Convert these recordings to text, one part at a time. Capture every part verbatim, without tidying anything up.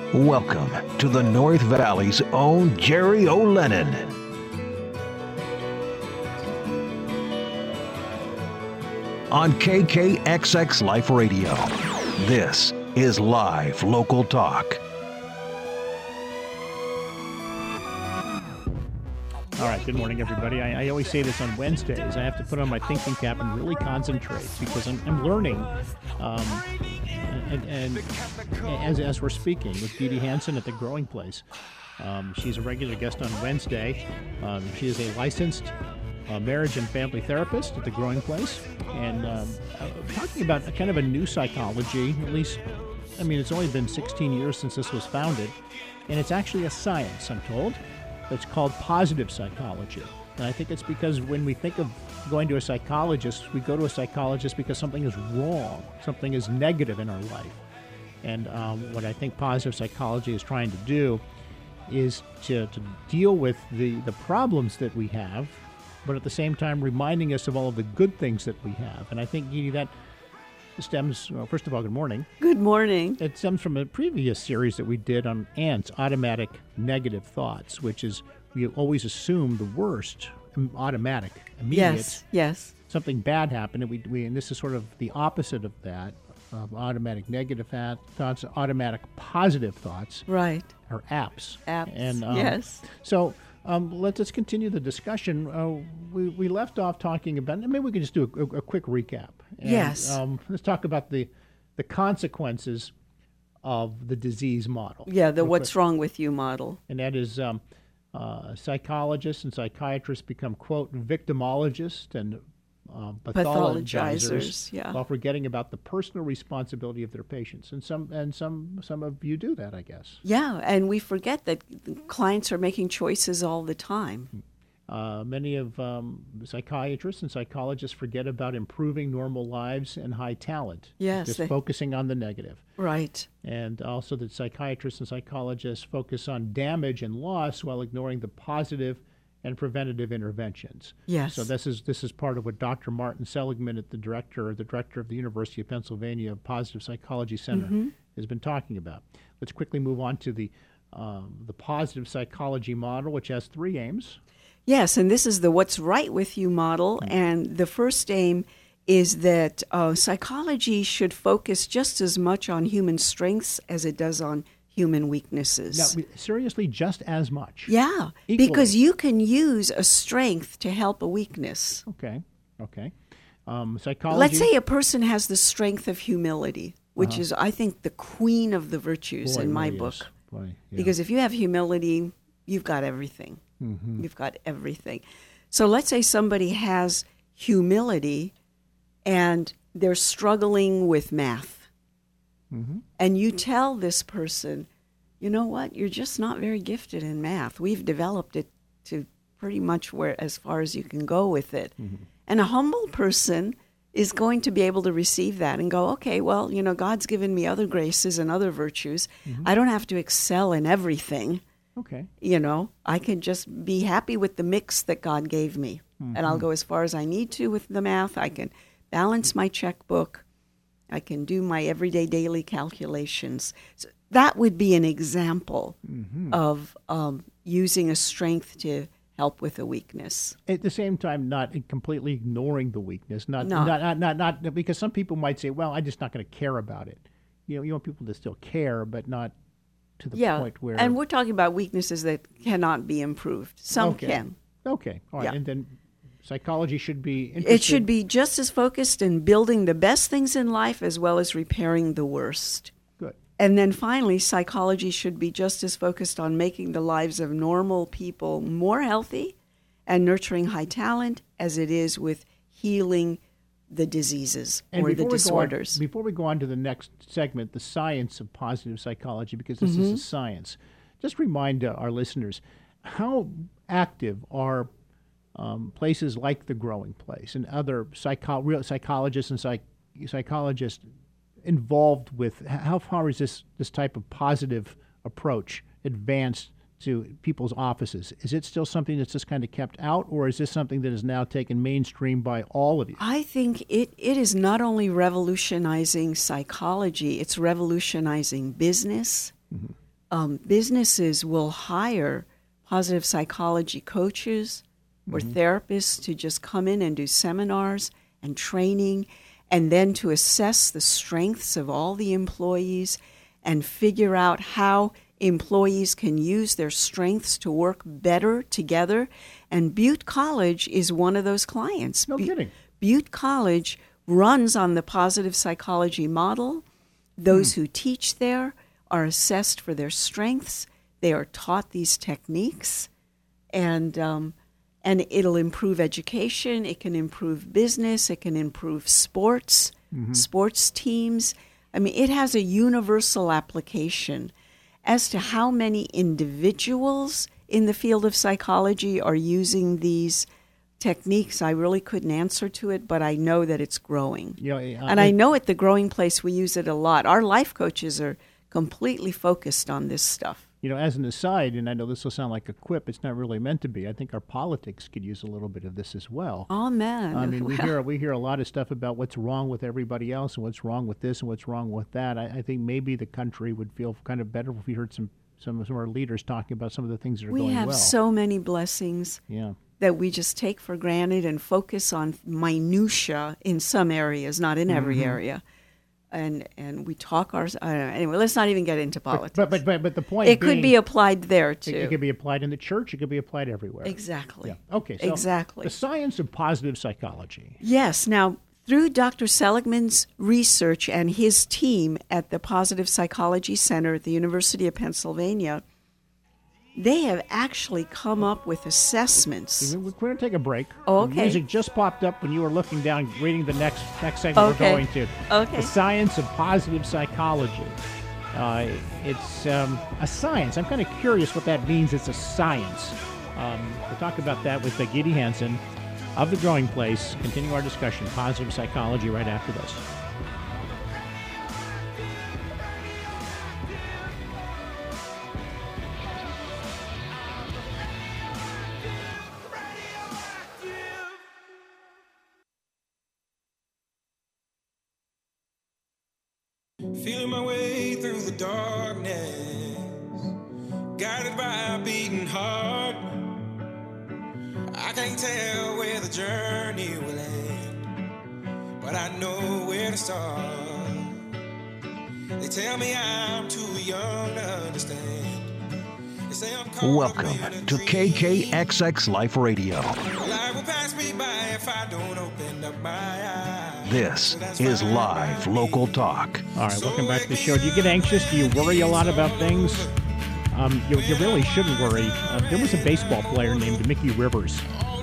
Welcome to the North Valley's own Jerry O'Lennon. On K K X X Life Radio, this is Live Local Talk. All right, good morning, everybody. I, I always say this on Wednesdays. I have to put on my thinking cap and really concentrate because I'm, I'm learning. Um, and, and as, as we're speaking with Dee Dee Hansen at the Growing Place, um, she's a regular guest on Wednesday. Um, she is a licensed uh, marriage and family therapist at the Growing Place, and um, uh, talking about a kind of a new psychology. At least, I mean, it's only been sixteen years since this was founded, and it's actually a science, I'm told. It's called positive psychology. And I think it's because when we think of going to a psychologist, we go to a psychologist because something is wrong, something is negative in our life. And um, what I think positive psychology is trying to do is to, to deal with the, the problems that we have, but at the same time reminding us of all of the good things that we have. And I think, Edie, that stems, well, first of all, good morning. Good morning. It stems from a previous series that we did on ants, automatic negative thoughts, which is we always assume the worst, automatic, immediate. Yes, yes. Something bad happened, and we, we and this is sort of the opposite of that, of automatic negative thoughts, automatic positive thoughts. Right. Or apps. Apps, and, um, yes. So um, let's, let's continue the discussion. Uh, we, we left off talking about, maybe we can just do a, a, a quick recap. And, yes. Um, let's talk about the the consequences of the disease model. Yeah, the Real what's quick. wrong with you model. And that is um, uh, psychologists and psychiatrists become, quote, victimologists and um, pathologizers, Pathologizers, yeah. while forgetting about the personal responsibility of their patients. And some and some some of you do that, I guess. Yeah, and we forget that clients are making choices all the time. Uh, many of um, psychiatrists and psychologists forget about improving normal lives and high talent. Yes, Just they- focusing on the negative. Right. And also that psychiatrists and psychologists focus on damage and loss while ignoring the positive and preventative interventions. Yes. So this is this is part of what Doctor Martin Seligman, at the director, the director of the University of Pennsylvania Positive Psychology Center, Mm-hmm. has been talking about. Let's quickly move on to the um, the positive psychology model, which has three aims. Yes, and this is the what's right with you model. And the first aim is that uh, psychology should focus just as much on human strengths as it does on human weaknesses. Now, seriously, just as much. Yeah, Equally. because you can use a strength to help a weakness. Okay, okay. Um, psychology. Let's say a person has the strength of humility, which Uh-huh. is, I think, the queen of the virtues Boy, in my really book. is. Boy, yeah. Because if you have humility, you've got everything. Mm-hmm. You've got everything. So let's say somebody has humility and they're struggling with math. Mm-hmm. And you tell this person, you know what, you're just not very gifted in math. We've developed it to pretty much where as far as you can go with it. Mm-hmm. And a humble person is going to be able to receive that and go, okay, well, you know, God's given me other graces and other virtues. Mm-hmm. I don't have to excel in everything. Okay. You know, I can just be happy with the mix that God gave me. Mm-hmm. And I'll go as far as I need to with the math. I can balance my checkbook. I can do my everyday daily calculations. So that would be an example Mm-hmm. of um, using a strength to help with a weakness. At the same time, not completely ignoring the weakness. Not, No. not, not, not, not, because some people might say, well, I'm just not going to care about it. You know, you want people to still care, but not to the Yeah, point where. and we're talking about weaknesses that cannot be improved. Some Okay. can. Okay. All right. Yeah. And then psychology should be interested. It should be just as focused in building the best things in life as well as repairing the worst. Good. And then finally, psychology should be just as focused on making the lives of normal people more healthy and nurturing high talent as it is with healing the diseases And or the before we go on- disorders. before we go on to the next segment, the science of positive psychology, because this is a science, just remind uh, our listeners, how active are um, places like the Growing Place and other psycho- real psychologists and psych- psychologists involved with, how far is this, this type of positive approach advanced to people's offices? Is it still something that's just kind of kept out, or is this something that is now taken mainstream by all of you? I think it, it is not only revolutionizing psychology, it's revolutionizing business, um, businesses will hire positive psychology coaches or mm-hmm. therapists to just come in and do seminars and training, and then to assess the strengths of all the employees and figure out how employees can use their strengths to work better together. And Butte College is one of those clients. No Bu- kidding. Butte College runs on the positive psychology model. Those hmm. who teach there are assessed for their strengths. They are taught these techniques, and um, and it'll improve education. It can improve business. It can improve sports, mm-hmm. sports teams. I mean, it has a universal application. As to how many individuals in the field of psychology are using these techniques, I really couldn't answer to it, but I know that it's growing. Yeah, uh, and I know at the Growing Place we use it a lot. Our life coaches are completely focused on this stuff. You know, as an aside, and I know this will sound like a quip, it's not really meant to be. I think our politics could use a little bit of this as well. Oh, man. I mean, we well. hear we hear a lot of stuff about what's wrong with everybody else and what's wrong with this and what's wrong with that. I, I think maybe the country would feel kind of better if we heard some, some, some of our leaders talking about some of the things that are we going well. We have so many blessings yeah. that we just take for granted and focus on minutia in some areas, not in every mm-hmm. area. And and we talk our uh, anyway. Let's not even get into politics. But but but, but the point it being, could be applied there too. It, it could be applied in the church. It could be applied everywhere. Exactly. Yeah. Okay. So exactly. The science of positive psychology. Yes. Now, through Doctor Seligman's research and his team at the Positive Psychology Center at the University of Pennsylvania, they have actually come up with assessments. We're going to take a break. Oh, okay. The music just popped up when you were looking down, reading the next next segment okay. we're going to. Okay. The science of positive psychology. Uh, it's um, a science. I'm kind of curious what that means. It's a science. Um, we'll talk about that with uh, Gidi Hansen of The Growing Place. Continue our discussion, positive psychology, right after this. Feeling my way through the darkness, guided by a beating heart. I can't tell where the journey will end, but I know where to start. They tell me I'm too young to understand. They say I'm caught Welcome to K K X X Life Radio. Life will pass me by if I don't open up my eyes. This is live local talk. All right, welcome back to the show. Do you get anxious? Do you worry a lot about things? Um, you, you really shouldn't worry. Uh, there was a baseball player named Mickey Rivers.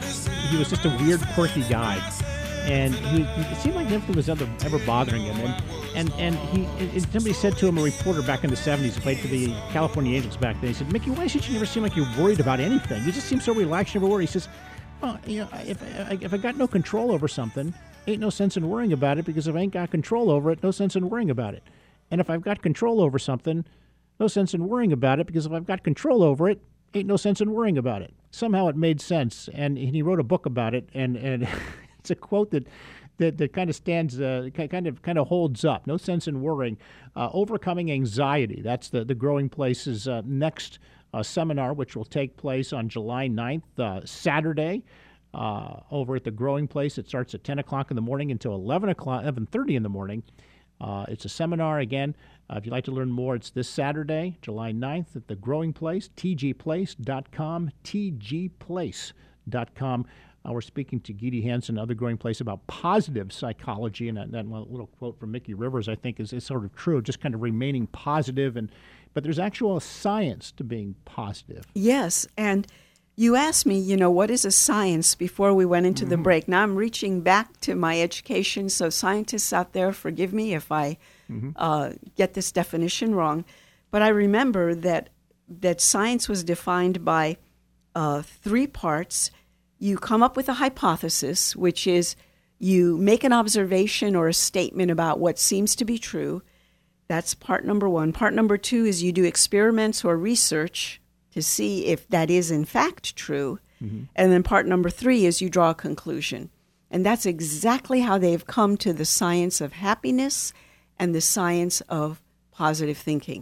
He was just a weird, quirky guy, and he, he it seemed like nothing was ever, ever bothering him. And and and he and somebody said to him, a reporter back in the seventies, who played for the California Angels back then. He said, "Mickey, why should you never seem like you're worried about anything? You just seem so relaxed, you never worry." He says, "Well, you know, if if I got no control over something, ain't no sense in worrying about it, because if I ain't got control over it, no sense in worrying about it. And if I've got control over something, no sense in worrying about it, because if I've got control over it, ain't no sense in worrying about it." Somehow it made sense, and, and he wrote a book about it, and, and it's a quote that that, that kind of stands, uh, kind of kind of holds up. No sense in worrying. Uh, overcoming anxiety. That's the, the Growing Place's uh, next uh, seminar, which will take place on July ninth, uh, Saturday. Uh, over at the Growing Place. It starts at ten o'clock in the morning until eleven o'clock, eleven thirty in the morning. Uh, it's a seminar again. Uh, if you'd like to learn more, it's this Saturday, July ninth, at the Growing Place, t g place dot com, t g place dot com. Uh, we're speaking to Gidi Hansen, other Growing Place, about positive psychology, and that, that little quote from Mickey Rivers, I think, is, is sort of true, just kind of remaining positive, and but there's actual science to being positive. Yes, and you asked me, you know, what is a science before we went into mm-hmm. the break. Now I'm reaching back to my education, so scientists out there, forgive me if I mm-hmm. uh, get this definition wrong. But I remember that that science was defined by uh, three parts. You come up with a hypothesis, which is you make an observation or a statement about what seems to be true. That's part number one. Part number two is you do experiments or research to see if that is in fact true. Mm-hmm. And then part number three is you draw a conclusion. And that's exactly how they've come to the science of happiness and the science of positive thinking.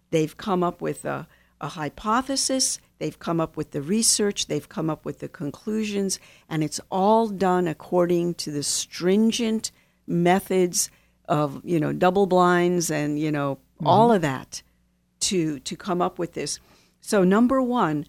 They've come up with a, a hypothesis, they've come up with the research, they've come up with the conclusions, and it's all done according to the stringent methods of, you know, double blinds and, you know, mm-hmm. all of that to to come up with this. So number one,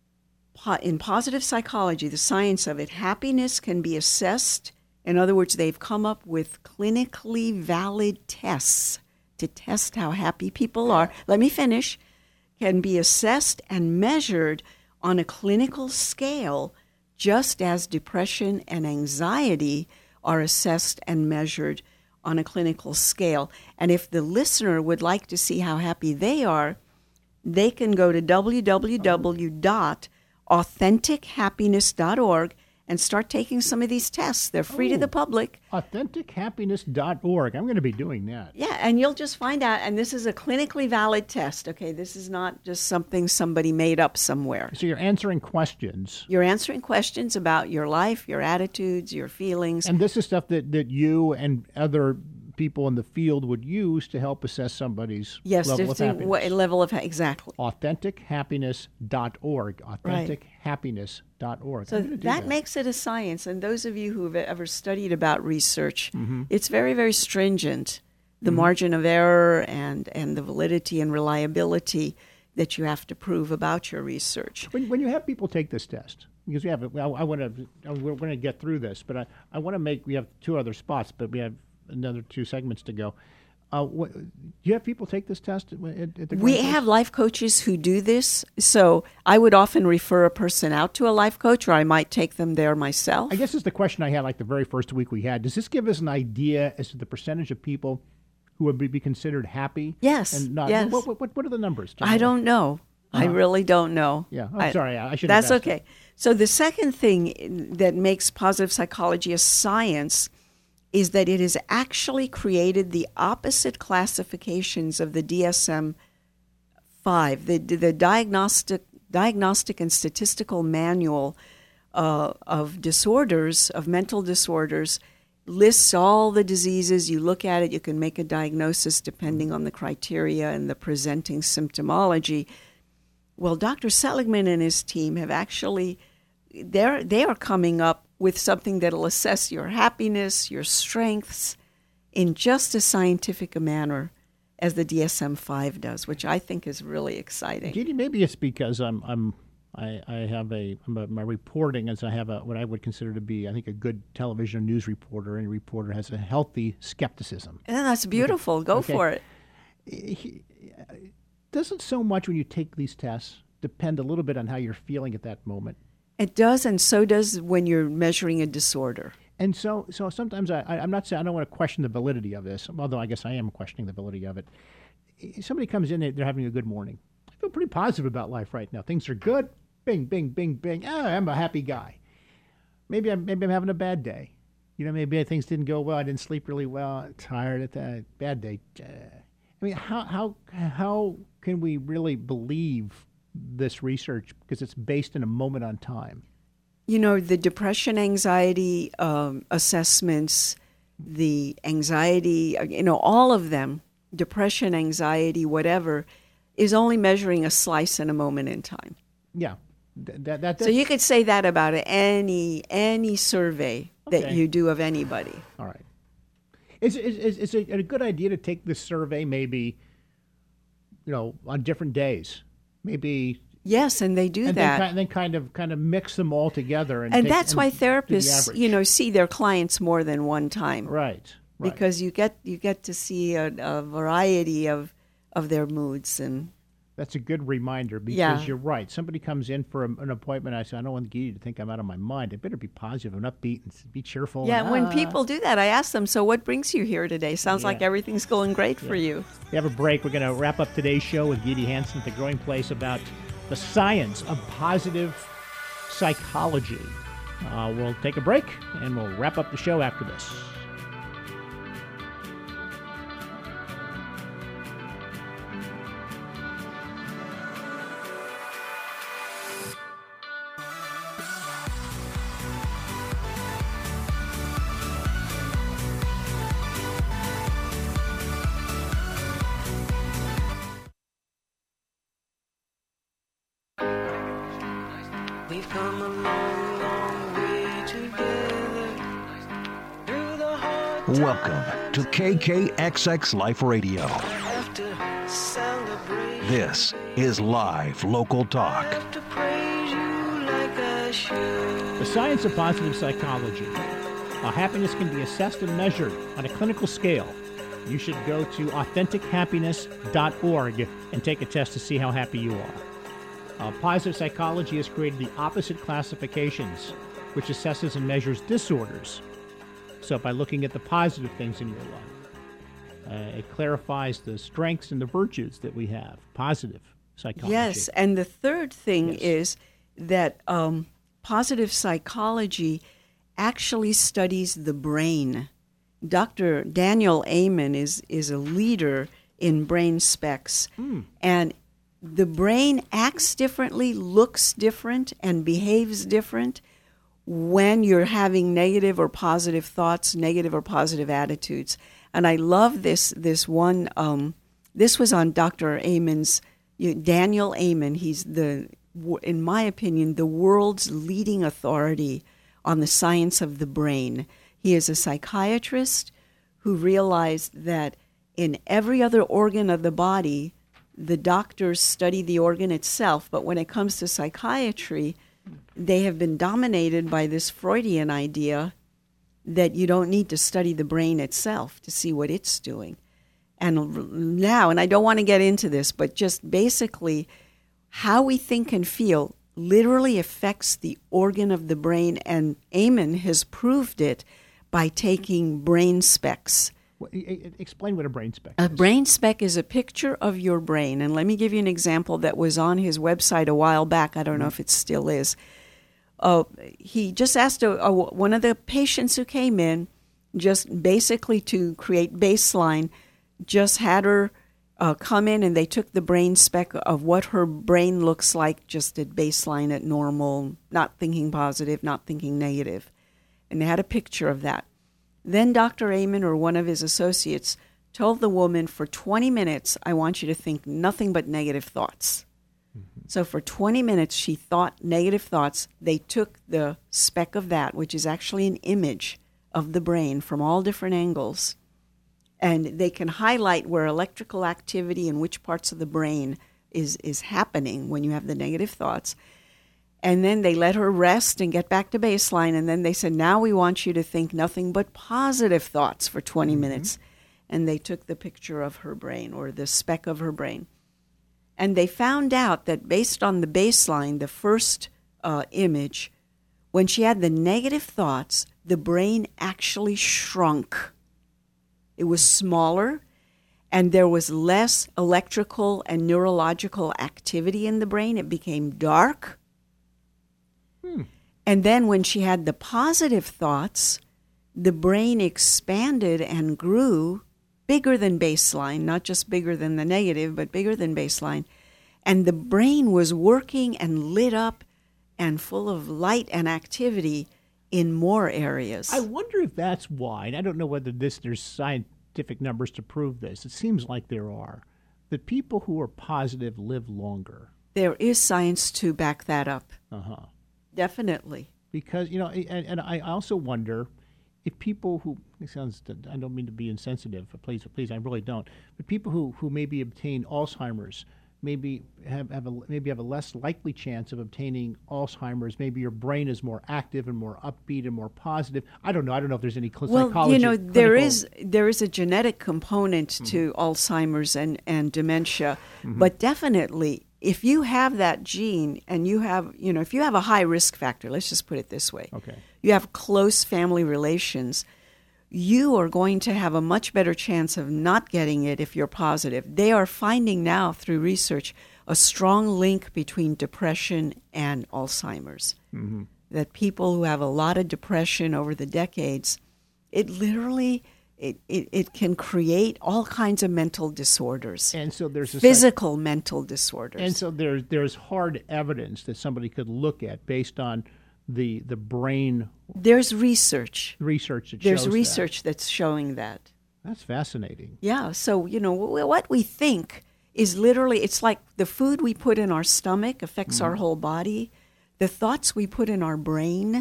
in positive psychology, the science of it, happiness can be assessed. In other words, they've come up with clinically valid tests to test how happy people are. Let me finish. Can be assessed and measured on a clinical scale, just as depression and anxiety are assessed and measured on a clinical scale. And if the listener would like to see how happy they are, they can go to w w w dot authentic happiness dot org and start taking some of these tests. They're free oh, to the public. authentic happiness dot org. I'm going to be doing that. Yeah, and you'll just find out, and this is a clinically valid test, okay? This is not just something somebody made up somewhere. So you're answering questions. You're answering questions about your life, your attitudes, your feelings. And this is stuff that, that you and other people in the field would use to help assess somebody's yes, level of happiness. Yes, level of exactly. authentic happiness dot org. authentic happiness dot org. So that, that makes it a science. And those of you who have ever studied about research, mm-hmm. it's very, very stringent, the mm-hmm. margin of error and, and the validity and reliability that you have to prove about your research. When, when you have people take this test, because we have, I, I want to, we're going to get through this, but I, I want to make, we have two other spots, but we have another two segments to go. Uh, what, do you have people take this test at, at the We course? have life coaches who do this. So I would often refer a person out to a life coach, or I might take them there myself. I guess it's the question I had like the very first week we had. Does this give us an idea as to the percentage of people who would be considered happy? Yes. And not, yes. What, what, what are the numbers? Generally? I don't know. Uh-huh. I really don't know. Yeah. I'm I, sorry. I should. That's okay. So the second thing that makes positive psychology a science is that it has actually created the opposite classifications of the D S M five, the the diagnostic diagnostic and statistical manual uh, of disorders, of mental disorders, lists all the diseases. You look at it, you can make a diagnosis depending on the criteria and the presenting symptomology. Well, Doctor Seligman and his team have actually, they're, they are coming up with something that will assess your happiness, your strengths, in just as scientific a manner as the D S M five does, which I think is really exciting. Judy, maybe it's because I'm I'm I, I have a, a my reporting as I have a what I would consider to be I think a good television news reporter. Any reporter has a healthy skepticism. And that's beautiful. Okay. Go okay. for it. He, doesn't so much when you take these tests depend a little bit on how you're feeling at that moment. It does, and so does when you're measuring a disorder. And so, so sometimes I, I'm not saying I don't want to question the validity of this, although I guess I am questioning the validity of it. Somebody comes in, they're having a good morning. I feel pretty positive about life right now. Things are good. Bing, bing, bing, bing. Ah, I'm a happy guy. Maybe I'm maybe I'm having a bad day. You know, maybe things didn't go well. I didn't sleep really well. I'm tired at that bad day. I mean, how how how can we really believe this research because it's based in a moment on time? You know, the depression, anxiety um, assessments, the anxiety, you know, all of them, depression, anxiety, whatever, is only measuring a slice in a moment in time. Yeah. Th- that, that, so you could say that about any any survey okay. that you do of anybody. All right. Is, is, is, is it a good idea to take this survey maybe, you know, on different days? Maybe... Yes, and they do and that. Then, and then kind of kind of mix them all together. And, and take, that's and why therapists, you know, see their clients more than one time. Right. right. Because you get you get to see a, a variety of of their moods. And that's a good reminder because yeah. you're right. Somebody comes in for a, an appointment. I say, I don't want Giddy to think I'm out of my mind. I better be positive and upbeat and be cheerful. Yeah, and, when ah. people do that, I ask them, so what brings you here today? Sounds yeah. like everything's going great yeah. for you. We have a break. We're going to wrap up today's show with Giddy Hansen at The Growing Place about the science of positive psychology. Uh, we'll take a break and we'll wrap up the show after this. Welcome to K K X X Life Radio. This is live local talk. The science of positive psychology. How happiness can be assessed and measured on a clinical scale. You should go to authentic happiness dot org and take a test to see how happy you are. Uh, positive psychology has created the opposite classifications, which assesses and measures disorders. So by looking at the positive things in your life, uh, it clarifies the strengths and the virtues that we have. Positive psychology. Yes, and the third thing Yes. is that um, positive psychology actually studies the brain. Doctor Daniel Amen is, is a leader in brain specs, Mm. and the brain acts differently, looks different, and behaves different when you're having negative or positive thoughts, negative or positive attitudes. And I love this this one. Um, this was on Doctor Amen's, you, Daniel Amen. He's the, in my opinion, the world's leading authority on the science of the brain. He is a psychiatrist who realized that in every other organ of the body, the doctors study the organ itself, but when it comes to psychiatry, they have been dominated by this Freudian idea that you don't need to study the brain itself to see what it's doing. And now, and I don't want to get into this, but just basically how we think and feel literally affects the organ of the brain, and Amen has proved it by taking brain specs. Well, e- e- explain what a brain spec A is. brain spec is a picture of your brain. And let me give you an example that was on his website a while back. I don't know if it still is. Uh, he just asked a, a, one of the patients who came in, just basically to create baseline, just had her uh, come in and they took the brain spec of what her brain looks like just at baseline, at normal, not thinking positive, not thinking negative. And they had a picture of that. Then Doctor Amen or one of his associates told the woman, for twenty minutes, I want you to think nothing but negative thoughts. Mm-hmm. So for twenty minutes, she thought negative thoughts. They took the speck of that, which is actually an image of the brain from all different angles, and they can highlight where electrical activity and which parts of the brain is, is happening when you have the negative thoughts. And then they let her rest and get back to baseline. And then they said, now we want you to think nothing but positive thoughts for twenty mm-hmm. minutes. And they took the picture of her brain, or the speck of her brain. And they found out that based on the baseline, the first uh, image, when she had the negative thoughts, the brain actually shrunk. It was smaller, and there was less electrical and neurological activity in the brain. It became dark. Hmm. And then when she had the positive thoughts, the brain expanded and grew bigger than baseline, not just bigger than the negative, but bigger than baseline. And the brain was working and lit up and full of light and activity in more areas. I wonder if that's why, and I don't know whether this there's scientific numbers to prove this. It seems like there are, that people who are positive live longer. There is science to back that up. Uh-huh. Definitely. Because, you know, and, and I also wonder if people who, it sounds, I don't mean to be insensitive, please, please, I really don't, but people who, who maybe obtain Alzheimer's, maybe have, have a, maybe have a less likely chance of obtaining Alzheimer's. Maybe your brain is more active and more upbeat and more positive. I don't know. I don't know if there's any cl- well, psychology. Well, you know, there clinical... is there is a genetic component mm-hmm. to Alzheimer's and, and dementia, mm-hmm. but definitely if you have that gene and you have, you know, if you have a high risk factor, let's just put it this way. Okay. You have close family relations, you are going to have a much better chance of not getting it if you're positive. They are finding now through research a strong link between depression and Alzheimer's. Mm-hmm. That people who have a lot of depression over the decades, it literally it, it, it can create all kinds of mental disorders. And so there's a physical psych- mental disorders. And so there's there's hard evidence that somebody could look at based on the the brain. There's research. Research that There's shows research that. that's showing that. That's fascinating. Yeah. So, you know, what we think is literally, it's like the food we put in our stomach affects mm. our whole body. The thoughts we put in our brain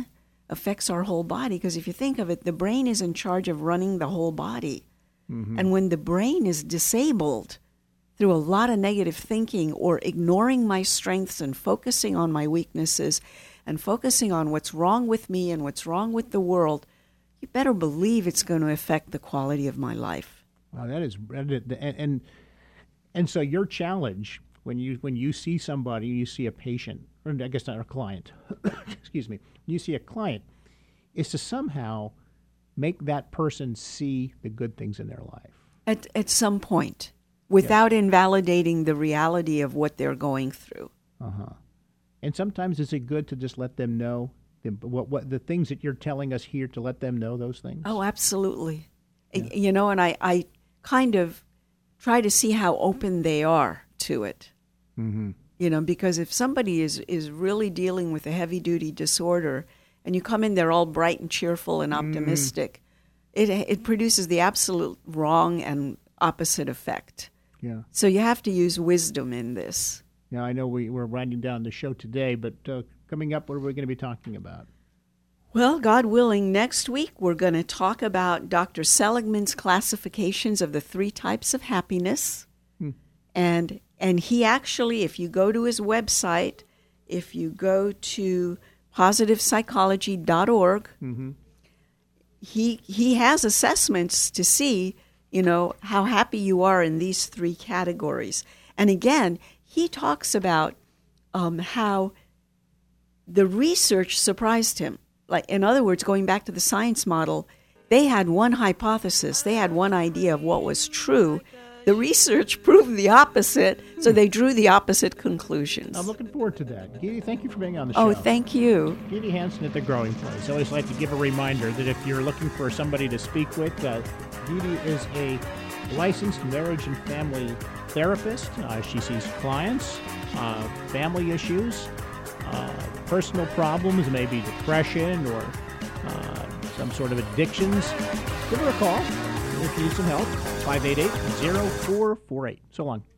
affects our whole body. Because if you think of it, the brain is in charge of running the whole body. Mm-hmm. And when the brain is disabled through a lot of negative thinking or ignoring my strengths and focusing on my weaknesses and focusing on what's wrong with me and what's wrong with the world, you better believe it's going to affect the quality of my life. Wow, that is, and and, and so your challenge when you when you see somebody, you see a patient, or I guess not a client, excuse me, you see a client, is to somehow make that person see the good things in their life. At at some point, without yeah. invalidating the reality of what they're going through. Uh-huh. And sometimes is it good to just let them know the, what what the things that you're telling us here, to let them know those things? Oh, absolutely. Yeah. You know, and I, I kind of try to see how open they are to it. Mm-hmm. You know, because if somebody is, is really dealing with a heavy-duty disorder and you come in there all bright and cheerful and optimistic, mm. it it produces the absolute wrong and opposite effect. Yeah. So you have to use wisdom in this. Now, I know we, we're winding down the show today, but uh, coming up, what are we going to be talking about? Well, God willing, next week we're going to talk about Doctor Seligman's classifications of the three types of happiness. Hmm. And and he actually, if you go to his website, if you go to positive psychology dot org, mm-hmm. he he has assessments to see, you know, how happy you are in these three categories. And again, he talks about um, how the research surprised him. Like, in other words, going back to the science model, they had one hypothesis, they had one idea of what was true. The research proved the opposite, so they drew the opposite conclusions. I'm looking forward to that. Dee Dee, thank you for being on the show. Oh, thank you. Dee Dee Hansen at The Growing Place. I always like to give a reminder that if you're looking for somebody to speak with, uh, Dee Dee is a licensed marriage and family therapist. Uh, she sees clients, uh, family issues, uh, personal problems, maybe depression or uh, some sort of addictions. Give her a call if you need some help. five eight eight, zero four four eight. So long.